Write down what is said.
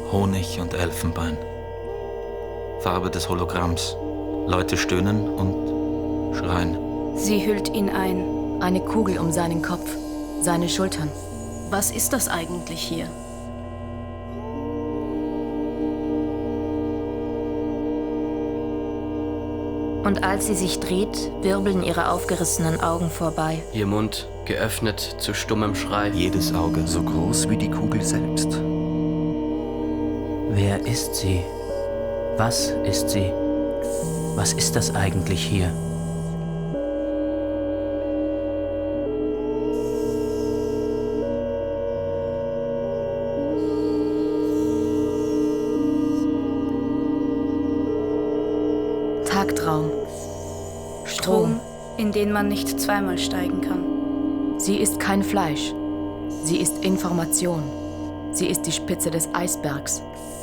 Honig und Elfenbein. Farbe des Hologramms. Leute stöhnen und schreien. Sie hüllt ihn ein. Eine Kugel um seinen Kopf, seine Schultern. Was ist das eigentlich hier? Und als sie sich dreht, wirbeln ihre aufgerissenen Augen vorbei. Ihr Mund geöffnet zu stummem Schrei. Jedes Auge So groß wie die Kugel selbst. Wer ist sie? Was ist sie? Was ist das eigentlich hier? Tagtraum. Strom, in den man nicht zweimal steigen kann. Sie ist kein Fleisch. Sie ist Information. Sie ist die Spitze des Eisbergs.